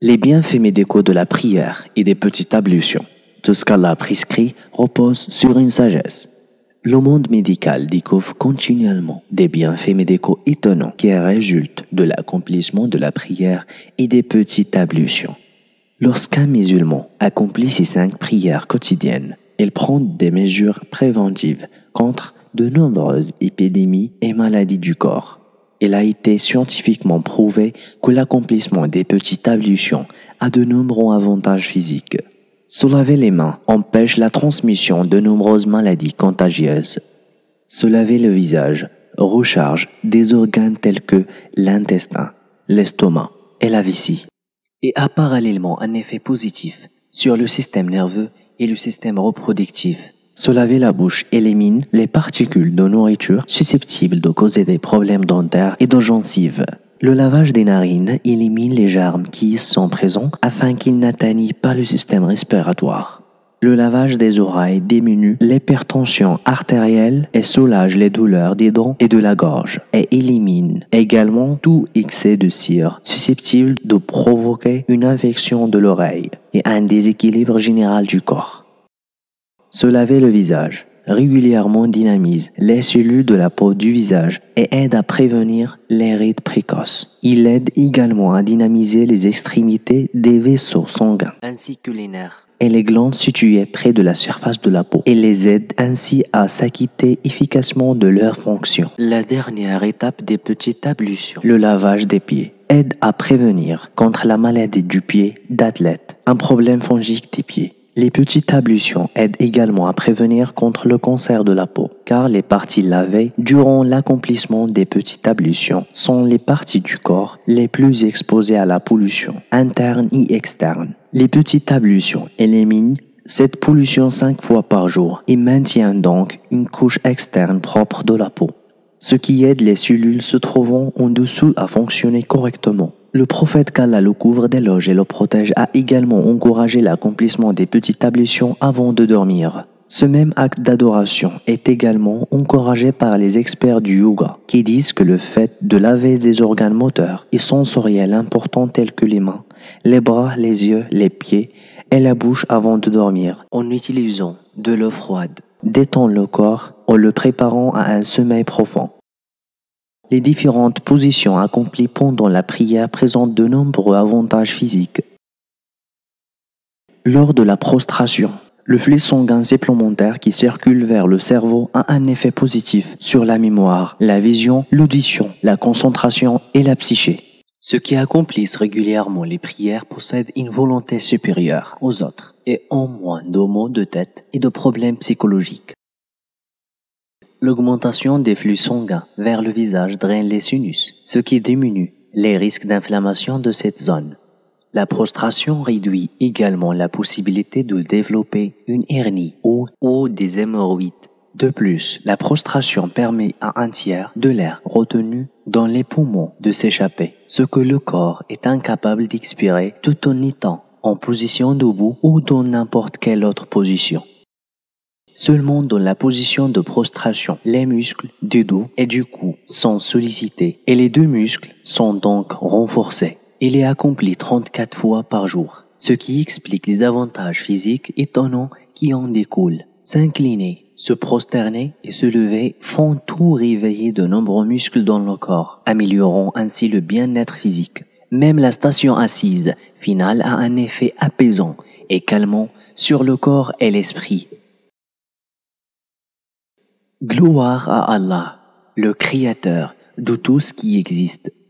Les bienfaits médicaux de la prière et des petites ablutions. Tout ce qu'Allah prescrit repose sur une sagesse. Le monde médical découvre continuellement des bienfaits médicaux étonnants qui résultent de l'accomplissement de la prière et des petites ablutions. Lorsqu'un musulman accomplit ces 5 prières quotidiennes, il prend des mesures préventives contre de nombreuses épidémies et maladies du corps. Il a été scientifiquement prouvé que l'accomplissement des petites ablutions a de nombreux avantages physiques. Se laver les mains empêche la transmission de nombreuses maladies contagieuses. Se laver le visage recharge des organes tels que l'intestin, l'estomac et la vessie, et a parallèlement un effet positif sur le système nerveux et le système reproductif. Se laver la bouche élimine les particules de nourriture susceptibles de causer des problèmes dentaires et de gencives. Le lavage des narines élimine les germes qui y sont présents afin qu'ils n'atteignent pas le système respiratoire. Le lavage des oreilles diminue l'hypertension artérielle et soulage les douleurs des dents et de la gorge et élimine également tout excès de cire susceptible de provoquer une infection de l'oreille et un déséquilibre général du corps. Se laver le visage régulièrement dynamise les cellules de la peau du visage et aide à prévenir les rides précoces. Il aide également à dynamiser les extrémités des vaisseaux sanguins ainsi que les nerfs et les glandes situées près de la surface de la peau et les aide ainsi à s'acquitter efficacement de leurs fonctions. La dernière étape des petites ablutions, le lavage des pieds, aide à prévenir contre la maladie du pied d'athlète, un problème fongique des pieds. Les petites ablutions aident également à prévenir contre le cancer de la peau, car les parties lavées durant l'accomplissement des petites ablutions sont les parties du corps les plus exposées à la pollution, interne et externe. Les petites ablutions éliminent cette pollution 5 fois par jour et maintiennent donc une couche externe propre de la peau, ce qui aide les cellules se trouvant en dessous à fonctionner correctement. Le prophète qu'Allah le couvre d'éloges et le protège a également encouragé l'accomplissement des petites ablutions avant de dormir. Ce même acte d'adoration est également encouragé par les experts du yoga, qui disent que le fait de laver des organes moteurs et sensoriels importants tels que les mains, les bras, les yeux, les pieds et la bouche avant de dormir, en utilisant de l'eau froide, détend le corps en le préparant à un sommeil profond. Les différentes positions accomplies pendant la prière présentent de nombreux avantages physiques. Lors de la prostration, le flux sanguin supplémentaire qui circule vers le cerveau a un effet positif sur la mémoire, la vision, l'audition, la concentration et la psyché. Ceux qui accomplissent régulièrement les prières possèdent une volonté supérieure aux autres et ont moins de maux de tête et de problèmes psychologiques. L'augmentation des flux sanguins vers le visage draine les sinus, ce qui diminue les risques d'inflammation de cette zone. La prostration réduit également la possibilité de développer une hernie ou des hémorroïdes. De plus, la prostration permet à un tiers de l'air retenu dans les poumons de s'échapper, ce que le corps est incapable d'expirer tout en étant en position debout ou dans n'importe quelle autre position. Seulement dans la position de prostration, les muscles du dos et du cou sont sollicités et les 2 muscles sont donc renforcés. Il est accompli 34 fois par jour, ce qui explique les avantages physiques étonnants qui en découlent. S'incliner, se prosterner et se lever font tout réveiller de nombreux muscles dans le corps, améliorant ainsi le bien-être physique. Même la station assise finale a un effet apaisant et calmant sur le corps et l'esprit. Gloire à Allah, le Créateur de tout ce qui existe.